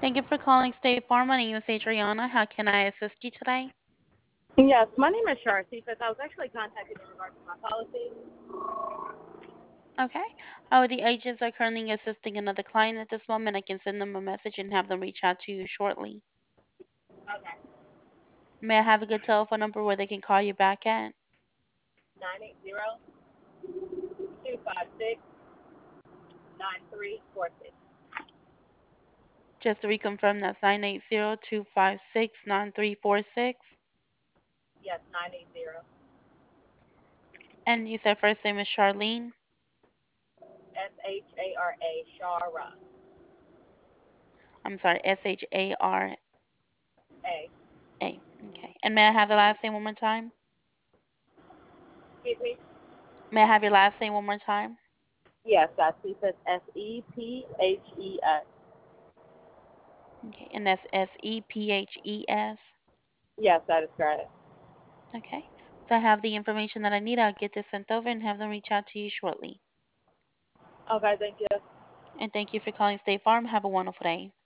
Thank you for calling State Farm. My name is Adriana. How can I assist you today? Yes, my name is Shar Cephas. I was actually contacted in regards to my policy. Okay. The agents are currently assisting another client at this moment. I can send them a message and have them reach out to you shortly. Okay. May I have a good telephone number where they can call you back at? 980-256-9346. Just to reconfirm, that's 980-256-9346. Yes, 980. And you said first name is Charlene? Shara. Shara. I'm sorry, Shara. A. Okay. And may I have the last name one more time? Excuse me? May I have your last name one more time? Yes, that's Cephas, Sephes. Okay. And that's Sephes. Yes, that is correct. Okay. So I have the information that I need. I'll get this sent over and have them reach out to you shortly. Okay, thank you. And thank you for calling State Farm. Have a wonderful day.